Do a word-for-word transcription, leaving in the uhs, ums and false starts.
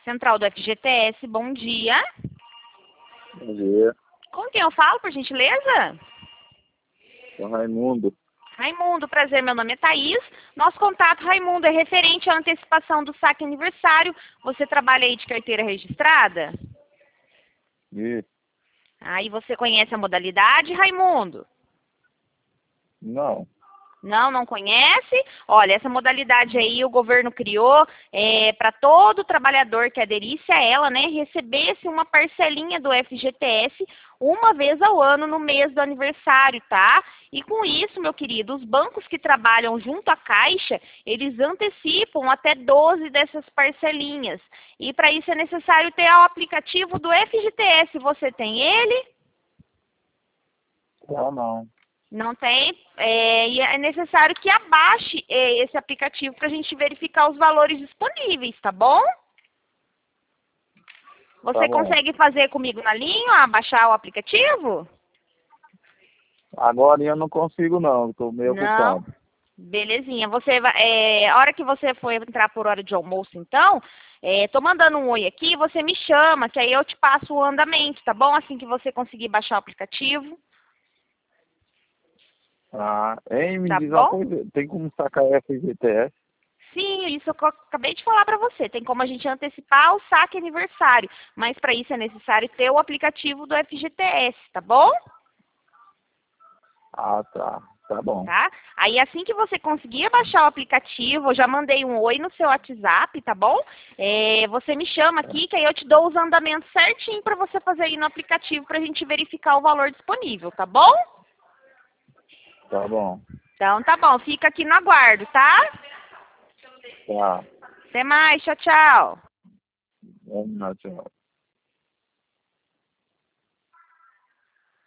Central do F G T S, bom dia. Bom dia. Com quem eu falo, por gentileza? Sou Raimundo. Raimundo, prazer, meu nome é Thaís. Nosso contato, Raimundo, é referente à antecipação do saque aniversário. Você trabalha aí de carteira registrada? E Aí você conhece a modalidade, Raimundo? não. Não, não conhece? Olha, essa modalidade aí o governo criou é, para todo trabalhador que aderisse a ela, né, recebesse uma parcelinha do F G T S uma vez ao ano no mês do aniversário, tá? E com isso, meu querido, os bancos que trabalham junto à Caixa, eles antecipam até doze dessas parcelinhas. E para isso é necessário ter o aplicativo do F G T S. Você tem ele? Não, não. Não tem, é, e é necessário que abaixe é, esse aplicativo para a gente verificar os valores disponíveis, tá bom? Você Tá bom. consegue fazer comigo na linha, abaixar o aplicativo? Agora eu não consigo não, estou meio Não. ocupado. Belezinha. Você vai, é, a hora que você for entrar por hora de almoço, então, é, tô mandando um oi aqui, você me chama, que aí eu te passo o andamento, tá bom? Assim que você conseguir baixar o aplicativo. Ah, hein, me Tá diz uma bom? coisa, tem como sacar F G T S? Sim, isso que eu acabei de falar para você. Tem como a gente antecipar o saque aniversário, mas para isso é necessário ter o aplicativo do F G T S, tá bom? Ah, tá. Tá bom. Tá? Aí assim que você conseguir baixar o aplicativo, eu já mandei um oi no seu WhatsApp, tá bom? É, você me chama aqui que aí eu te dou os andamentos certinho para você fazer aí no aplicativo para a gente verificar o valor disponível, tá bom? Tá bom. Então tá bom, fica aqui no aguardo, tá? Tá. Até mais, tchau, tchau. Vamos lá, tchau.